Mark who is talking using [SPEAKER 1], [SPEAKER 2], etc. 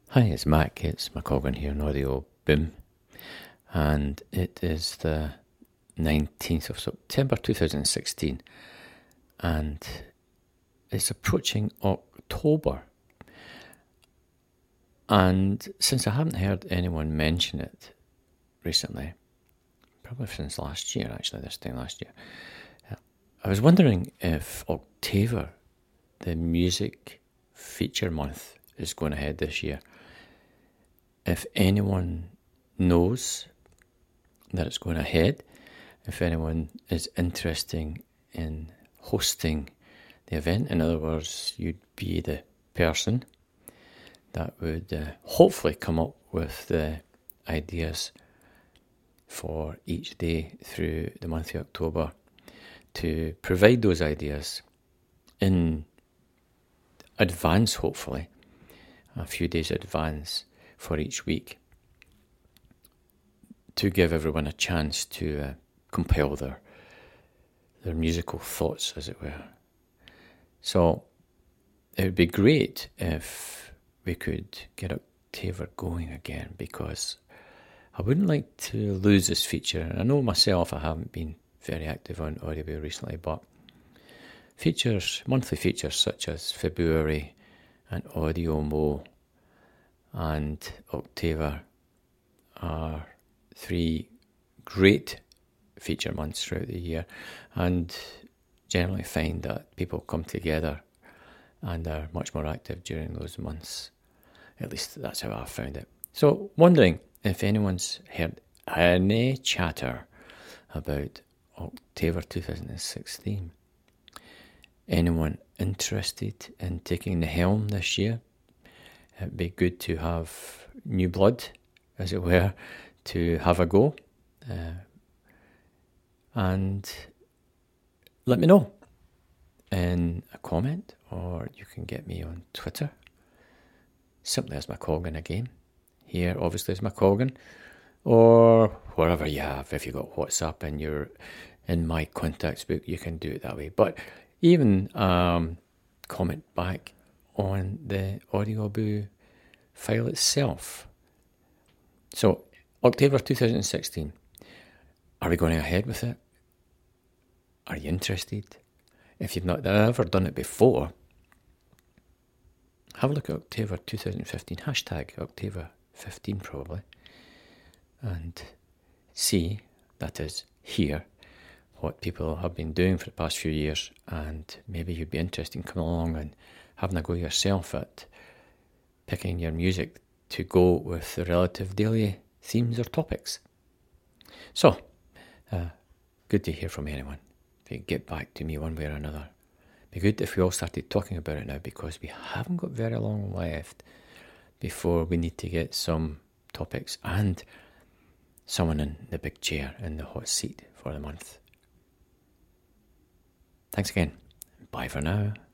[SPEAKER 1] Hi, it's Mac. It's McColgan here on Audio Boom, and it is the 19th of September 2016, and it's approaching October. And since I haven't heard anyone mention it recently, probably since last year, actually, this time last year, I was wondering if October, the music feature month, is going ahead this year. If anyone knows that it's going ahead, if anyone is interested in hosting the event, in other words, you'd be the person that would hopefully come up with the ideas for each day through the month of October, to provide those ideas in advance, hopefully, a few days advance for each week, to give everyone a chance to compile their musical thoughts, as it were. So it would be great if we could get October going again, because I wouldn't like to lose this feature. And I know myself, I haven't been very active on Audible recently, but features, monthly features such as February and Audio Mo and October are three great feature months throughout the year, and generally find that people come together and are much more active during those months. At least that's how I've found it. So, wondering if anyone's heard any chatter about October 2016. Anyone interested in taking the helm this year? It'd be good to have new blood, as it were, to have a go. And let me know in a comment, or you can get me on Twitter, simply as McColgan again. Here, obviously, as McColgan, or wherever you have. If you've got WhatsApp and you're in my contacts book, you can do it that way. But even comment back on the Audioboo file itself. So, October 2016. Are we going ahead with it? Are you interested? If you've not ever done it before, have a look at October 2015, hashtag October 15 probably, and see, that is, hear what people have been doing for the past few years, and maybe you'd be interested in coming along and having a go yourself at picking your music to go with the relative daily themes or topics. So, good to hear from anyone. If you get back to me one way or another. It'd be good if we all started talking about it now, because we haven't got very long left before we need to get some topics and someone in the big chair in the hot seat for the month. Thanks again. Bye for now.